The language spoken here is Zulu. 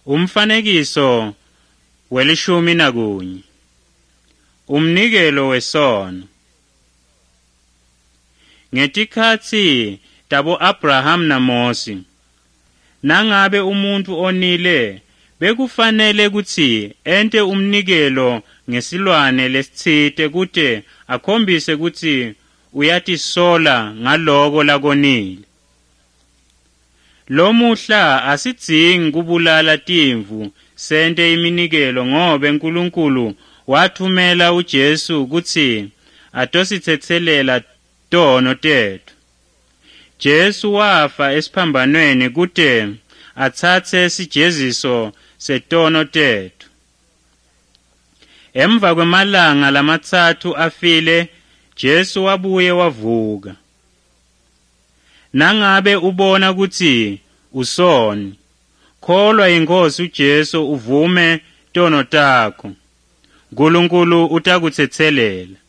Umfanekiso welishumi nakunye. Umnikelo wesono. Ngetikhatsi tabo Abraham na Mose, nangabe umuntu onile bekufanele kutsi ente umnikelo ngesilwane lesitsite kute akhombise kutsi uyatisola ngaloko lakonile. Lomuhla asidzingi kubulala timvu sente iminikelo ngobe uNkulunkulu wathumela uJesu kutsi atositsethelela tono tethu. Jesu wafa esiphambanweni kute atsatse sijeziso setono tethu. Emva kwemalanga lamatsatfu afile, Jesu wabuye wavuka. Nangabe ubona kutsi usoni, kholwa iNkosi uJesu uvume tono takho. uNkulunkulu utakutsethelela.